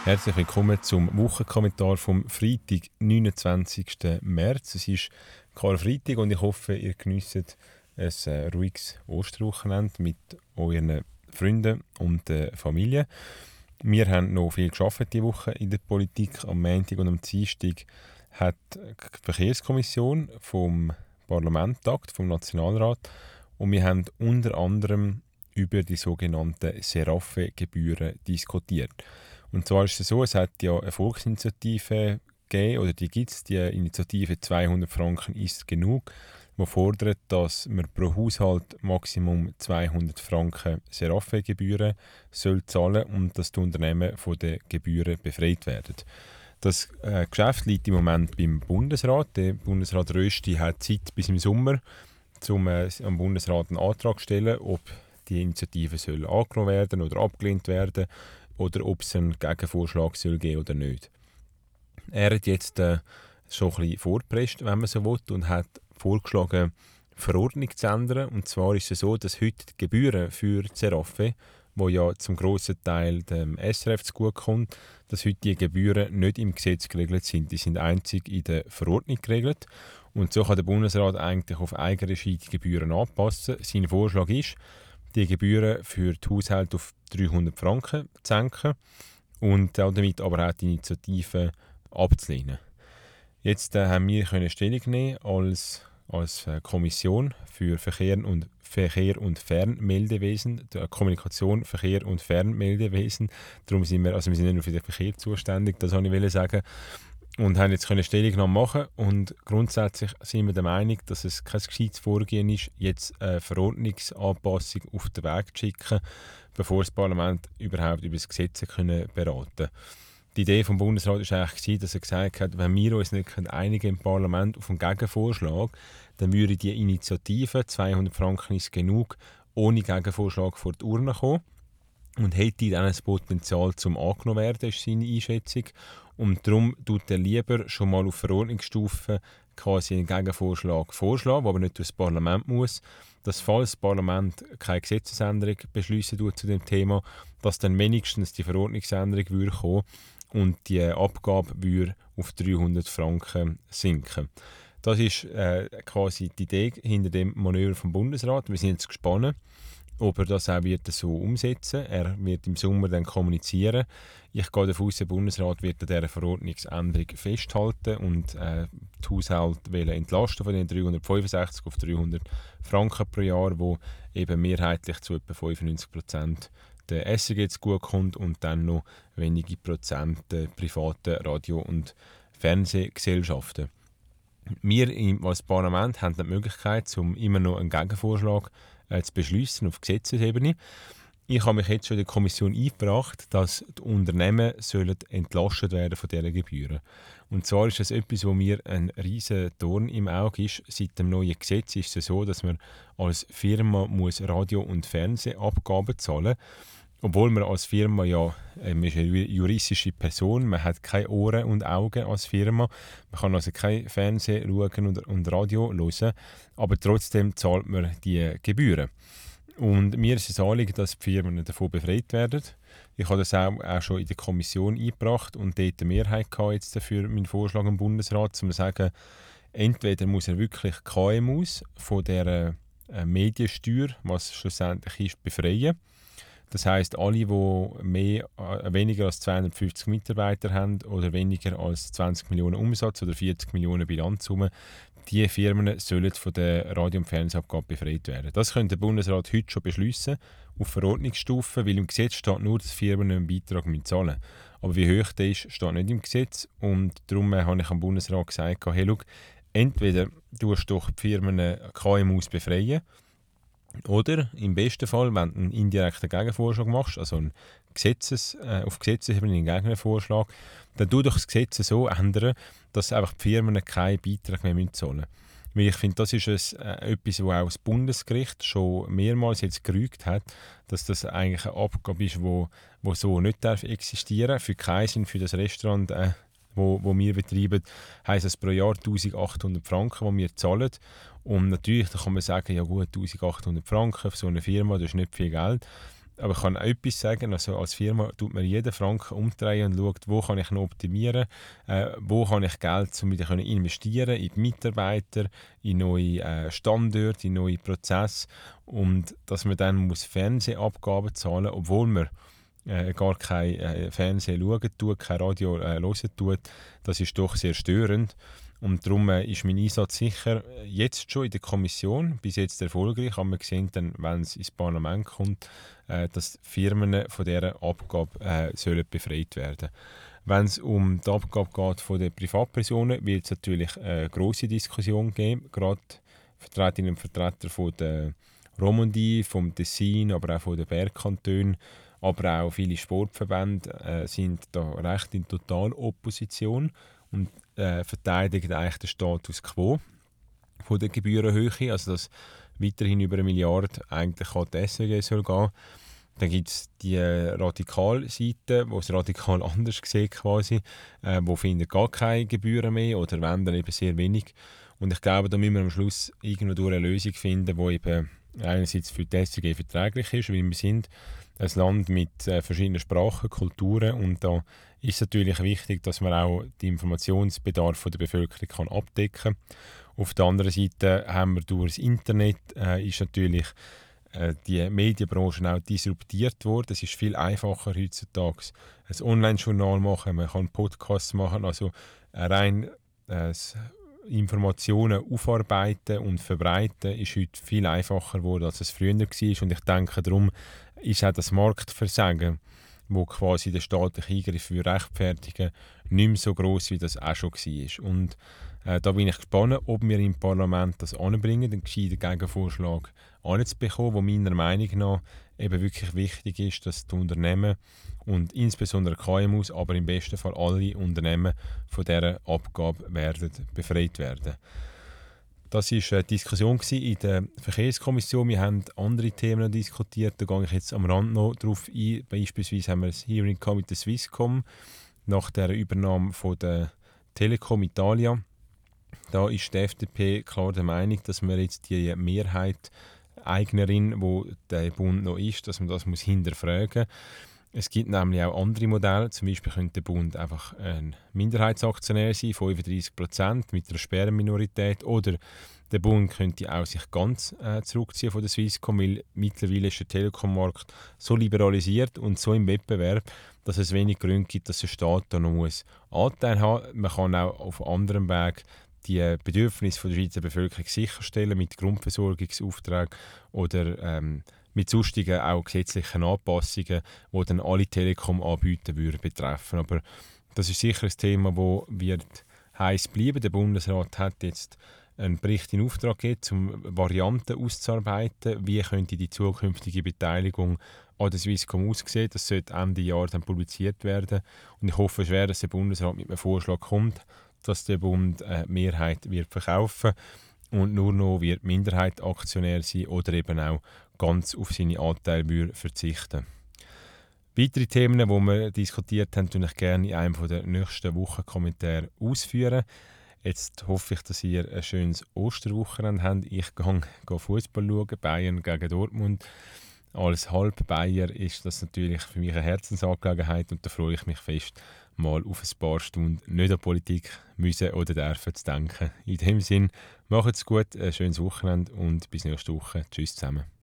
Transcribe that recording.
Herzlich willkommen zum Wochenkommentar vom Freitag, 29. März. Es ist Karfreitag und ich hoffe, ihr geniesst ein ruhiges Osterwochenende mit euren Freunden und der Familie. Wir haben noch viel gearbeitet diese Woche in der Politik. Am Montag und am Dienstag hat die Verkehrskommission vom Parlament tagt, vom Nationalrat, und wir haben unter anderem über die sogenannten Serafe-Gebühren diskutiert. Und zwar ist es so, es hat ja eine Volksinitiative gegeben, oder die gibt es, die Initiative 200 Franken ist genug, die fordert, dass man pro Haushalt Maximum 200 Franken Serafe-Gebühren soll zahlen und dass die Unternehmen von den Gebühren befreit werden. Das Geschäft liegt im Moment beim Bundesrat. Der Bundesrat Rösti hat Zeit bis im Sommer, um am Bundesrat einen Antrag zu stellen, ob die Initiative soll angenommen werden oder abgelehnt werden oder ob es einen Gegenvorschlag soll geben oder nicht. Er hat jetzt schon ein bisschen vorgepresst, wenn man so will, und hat vorgeschlagen, die Verordnung zu ändern. Und zwar ist es so, dass heute die Gebühren für die Serafe, wo ja zum grossen Teil dem SRF zugutekommt, dass heute die Gebühren nicht im Gesetz geregelt sind. Die sind einzig in der Verordnung geregelt. Und so kann der Bundesrat eigentlich auf eigene Regie die Gebühren anpassen. Sein Vorschlag ist, die Gebühren für die Haushalte auf 300 Franken zu senken und damit aber auch die Initiative abzulehnen. Jetzt haben wir Stellung nehmen als Kommission für Verkehr und Fernmeldewesen, Kommunikation, Verkehr und Fernmeldewesen. Darum sind wir sind nicht nur für den Verkehr zuständig, das wollte ich sagen. Und haben jetzt Stellungnahme machen, und grundsätzlich sind wir der Meinung, dass es kein gescheites Vorgehen ist, jetzt eine Verordnungsanpassung auf den Weg zu schicken, bevor das Parlament überhaupt über das Gesetz beraten können. Die Idee vom Bundesrat war eigentlich, dass er gesagt hat, wenn wir uns nicht einigen im Parlament auf einen Gegenvorschlag, dann würde die Initiative 200 Franken ist genug ohne Gegenvorschlag vor die Urne kommen und hätte dann das Potenzial zum angenommen werden, ist seine Einschätzung. Und darum tut er lieber schon mal auf Verordnungsstufe quasi einen Gegenvorschlag vorschlagen, der aber nicht durch das Parlament muss, dass, falls das Parlament keine Gesetzesänderung beschließen tut zu dem Thema, dass dann wenigstens die Verordnungsänderung würde kommen und die Abgabe würde auf 300 Franken sinken. Das ist quasi die Idee hinter dem Manöver vom Bundesrat. Wir sind jetzt gespannt, ob er das auch wird so umsetzen wird. Er wird im Sommer dann kommunizieren. Ich gehe davon aus, der Bundesrat wird an dieser Verordnungsänderung festhalten und die Haushalte entlasten von den 365 auf 300 Franken pro Jahr, wo eben mehrheitlich zu etwa 95% der SRG zugutekommt und dann noch wenige Prozent der privaten Radio- und Fernsehgesellschaften. Wir als Parlament haben die Möglichkeit, immer noch einen Gegenvorschlag zu beschließen auf Gesetzesebene. Ich habe mich jetzt schon in der Kommission eingebracht, dass die Unternehmen sollen entlastet werden von diesen Gebühren. Und zwar ist das etwas, wo mir ein riesen Dorn im Auge ist. Seit dem neuen Gesetz ist es so, dass man als Firma muss Radio- und Fernsehabgaben zahlen muss. Obwohl man als Firma ist eine juristische Person, man hat keine Ohren und Augen als Firma, man kann also kein Fernsehen schauen und Radio hören, aber trotzdem zahlt man die Gebühren. Und mir ist es Anliegen, dass die Firmen davon befreit werden. Ich habe das auch schon in der Kommission eingebracht und dort eine Mehrheit jetzt dafür, meinen Vorschlag im Bundesrat, um zu sagen, entweder muss er wirklich KMUs von dieser Mediensteuer, was schlussendlich ist, befreien. Das heisst, alle, die weniger als 250 Mitarbeiter haben oder weniger als 20 Millionen Umsatz oder 40 Millionen Bilanzsumme, diese Firmen sollen von der Radio- und Fernsehabgabe befreit werden. Das könnte der Bundesrat heute schon beschließen, auf Verordnungsstufe, weil im Gesetz steht nur, dass Firmen einen Beitrag zahlen müssen. Aber wie hoch der ist, steht nicht im Gesetz. Und darum habe ich am Bundesrat gesagt, hey, schau, entweder tust du doch die Firmen KMUs befreien, oder im besten Fall, wenn du einen indirekten Gegenvorschlag machst, also auf Gesetzesebene einen Gegenvorschlag, dann tu doch das Gesetz so ändern, dass einfach die Firmen keinen Beitrag mehr zahlen müssen. Weil ich finde, das ist etwas, wo auch das Bundesgericht schon mehrmals jetzt gerügt hat, dass das eigentlich eine Abgabe ist, wo so nicht existieren darf. Für keinen Sinn, für das Restaurant, wo wir betreiben, heisst es pro Jahr 1800 Franken, die wir zahlen. Und natürlich, da kann man sagen, ja gut, 1800 Franken für so eine Firma, das ist nicht viel Geld. Aber ich kann auch etwas sagen, also als Firma tut man jeden Franken umdrehen und schaut, wo kann ich noch optimieren, wo kann ich Geld zum wieder investieren in die Mitarbeiter, in neue Standorte, in neue Prozesse, und dass man dann muss Fernsehabgaben zahlen, obwohl man gar kein Fernsehen schauen tut, kein Radio hören tut, das ist doch sehr störend. Und darum ist mein Einsatz sicher jetzt schon in der Kommission bis jetzt erfolgreich. Aber wir sehen dann, wenn es ins Parlament kommt, dass Firmen von dieser Abgabe sollen befreit werden. Wenn es um die Abgabe geht von den Privatpersonen, wird es natürlich eine grosse Diskussion geben. Gerade Vertreterinnen und Vertreter von der Romandie, vom Tessin, aber auch von den Bergkantonen, aber auch viele Sportverbände sind da recht in Totalopposition und verteidigen eigentlich den Status quo von der Gebührenhöhe, also dass weiterhin über 1 Milliarde eigentlich an die SWG soll gehen. Dann gibt es die Radikalseite, die es radikal anders sieht quasi, wo finden gar keine Gebühren mehr oder wenn, dann eben sehr wenig. Und ich glaube, da müssen wir am Schluss irgendwo eine Lösung finden, die eben einerseits für die SWG verträglich ist, weil wir sind ein Land mit verschiedenen Sprachen, Kulturen, und da ist es natürlich wichtig, dass man auch den Informationsbedarf der Bevölkerung abdecken kann. Auf der anderen Seite haben wir durch das Internet ist natürlich die Medienbranche auch disruptiert worden. Es ist viel einfacher heutzutage ein Online-Journal machen, man kann Podcasts machen, also rein Informationen aufarbeiten und verbreiten ist heute viel einfacher geworden, als es früher war. Und ich denke, darum ist auch das Marktversagen, wo quasi der staatliche Eingriff rechtfertigen, nicht mehr so gross, wie das auch schon war. Und da bin ich gespannt, ob wir im Parlament das anbringen, einen gescheiten Gegenvorschlag anzubekommen, der meiner Meinung nach eben wirklich wichtig ist, dass die Unternehmen und insbesondere KMUs, aber im besten Fall alle Unternehmen von dieser Abgabe befreit werden. Das war eine Diskussion in der Verkehrskommission. Wir haben andere Themen diskutiert, da gehe ich jetzt am Rand noch darauf ein. Beispielsweise haben wir ein Hearing mit der Swisscom nach der Übernahme von der Telekom Italia. Da ist die FDP klar der Meinung, dass man jetzt die Mehrheit Eignerin, wo der Bund noch ist, dass man das muss hinterfragen. Es gibt nämlich auch andere Modelle. Zum Beispiel könnte der Bund einfach ein Minderheitsaktionär sein, 35% mit einer Sperrenminorität. Oder der Bund könnte auch sich ganz zurückziehen von der Swisscom, weil mittlerweile ist der Telekom-Markt so liberalisiert und so im Wettbewerb, dass es wenig Gründe gibt, dass der Staat da noch Anteil haben muss. Man kann auch auf anderem Weg die Bedürfnisse der Schweizer Bevölkerung sicherstellen mit Grundversorgungsaufträgen oder mit sonstigen auch gesetzlichen Anpassungen, die dann alle Telekom-Anbieter betreffen. Aber das ist sicher ein Thema, das wird heiß bleiben. Der Bundesrat hat jetzt einen Bericht in Auftrag gegeben, um Varianten auszuarbeiten. Wie könnte die zukünftige Beteiligung an der Swisscom aussehen? Das sollte Ende Jahr dann publiziert werden. Und ich hoffe schwer, dass der Bundesrat mit einem Vorschlag kommt, dass der Bund eine Mehrheit wird verkaufen und nur noch wird Minderheit Aktionär sein oder eben auch ganz auf seine Anteile verzichten. Weitere Themen, die wir diskutiert haben, würde ich gerne in einem der nächsten Wochenkommentare ausführen. Jetzt hoffe ich, dass ihr ein schönes Osterwochenende habt. Ich gehe Fußball schauen, Bayern gegen Dortmund. Als Halb-Bayer ist das natürlich für mich eine Herzensangelegenheit und da freue ich mich fest, mal auf ein paar Stunden nicht an Politik müssen oder dürfen zu denken. In dem Sinn, macht's gut, ein schönes Wochenende und bis nächste Woche. Tschüss zusammen.